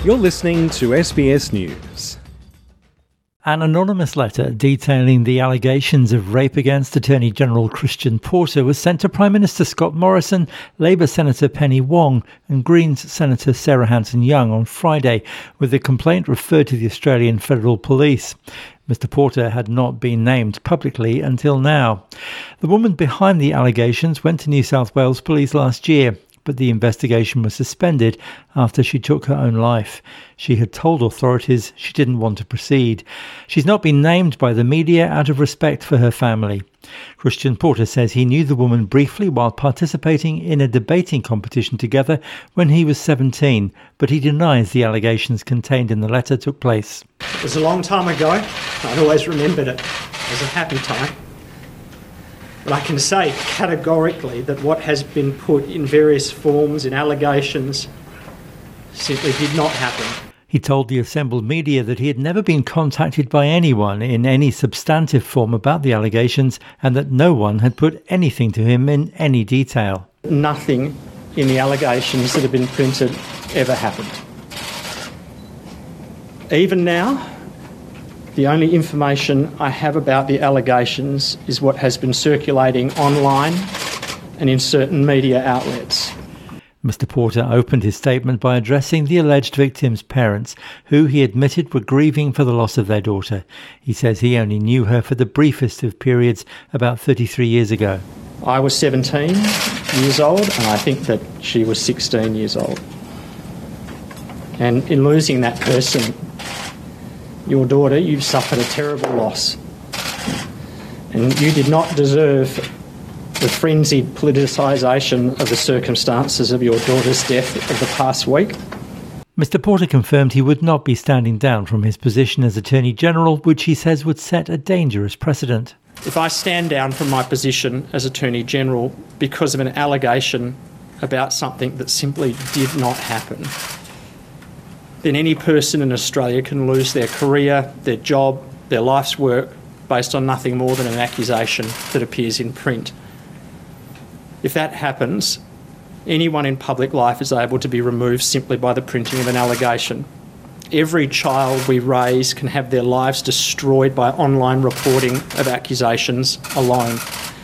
You're listening to SBS News. An anonymous letter detailing the allegations of rape against Attorney General Christian Porter was sent to Prime Minister Scott Morrison, Labour Senator Penny Wong and Greens Senator Sarah Hanson-Young on Friday, with the complaint referred to the Australian Federal Police. Mr Porter had not been named publicly until now. The woman behind the allegations went to New South Wales Police last year, but the investigation was suspended after she took her own life. She had told authorities she didn't want to proceed. She's not been named by the media out of respect for her family. Christian Porter says he knew the woman briefly while participating in a debating competition together when he was 17, but he denies the allegations contained in the letter took place. It was a long time ago. I always remembered it as a happy time. But I can say categorically that what has been put in various forms, in allegations, simply did not happen. He told the assembled media that he had never been contacted by anyone in any substantive form about the allegations and that no one had put anything to him in any detail. Nothing in the allegations that have been printed ever happened. Even now, the only information I have about the allegations is what has been circulating online and in certain media outlets. Mr Porter opened his statement by addressing the alleged victims' parents, who he admitted were grieving for the loss of their daughter. He says he only knew her for the briefest of periods about 33 years ago. I was 17 years old and I think that she was 16 years old. And in losing that person, your daughter, you've suffered a terrible loss. And you did not deserve the frenzied politicisation of the circumstances of your daughter's death of the past week. Mr Porter confirmed he would not be standing down from his position as Attorney General, which he says would set a dangerous precedent. If I stand down from my position as Attorney General because of an allegation about something that simply did not happen, then any person in Australia can lose their career, their job, their life's work based on nothing more than an accusation that appears in print. If that happens, anyone in public life is able to be removed simply by the printing of an allegation. Every child we raise can have their lives destroyed by online reporting of accusations alone.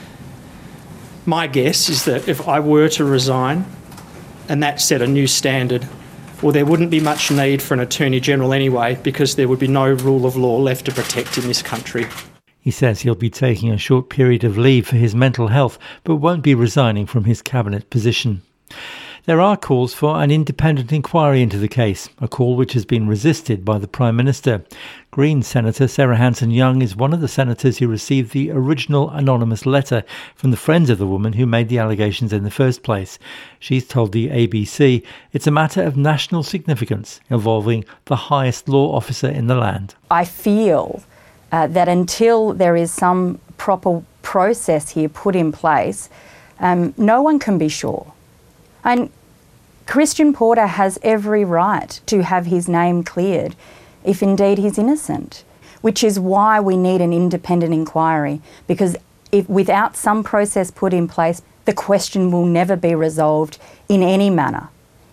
My guess is that if I were to resign and that set a new standard, well, there wouldn't be much need for an Attorney General anyway, because there would be no rule of law left to protect in this country. He says he'll be taking a short period of leave for his mental health, but won't be resigning from his cabinet position. There are calls for an independent inquiry into the case, a call which has been resisted by the Prime Minister. Greens Senator Sarah Hanson-Young is one of the senators who received the original anonymous letter from the friends of the woman who made the allegations in the first place. She's told the ABC it's a matter of national significance involving the highest law officer in the land. I feel that until there is some proper process here put in place, no one can be sure. And Christian Porter has every right to have his name cleared if indeed he's innocent, which is why we need an independent inquiry, because if without some process put in place, the question will never be resolved in any manner.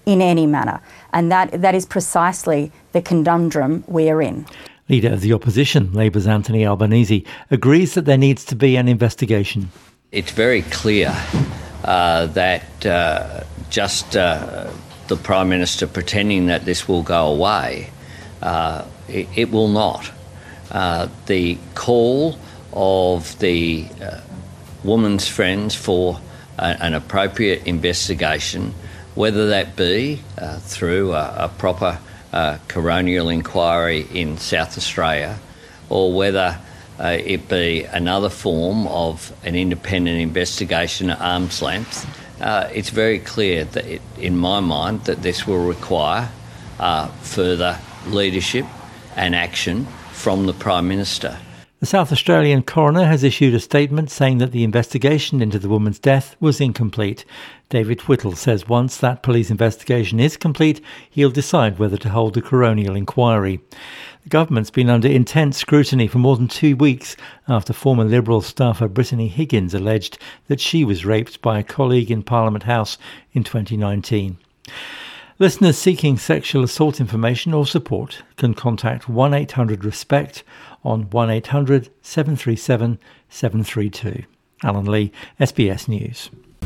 And that is precisely the conundrum we're in. Leader of the opposition, Labour's Anthony Albanese, agrees that there needs to be an investigation. It's very clear that just the Prime Minister pretending that this will go away, it will not. The call of the woman's friends for an appropriate investigation, whether that be through a proper coronial inquiry in South Australia, or whether it be another form of an independent investigation at arm's length, it's very clear that in my mind that this will require further leadership and action from the Prime Minister. The South Australian coroner has issued a statement saying that the investigation into the woman's death was incomplete. David Whittle says once that police investigation is complete, he'll decide whether to hold a coronial inquiry. The government's been under intense scrutiny for more than 2 weeks after former Liberal staffer Brittany Higgins alleged that she was raped by a colleague in Parliament House in 2019. Listeners seeking sexual assault information or support can contact 1-800-RESPECT on 1-800-737-732. Alan Lee, SBS News.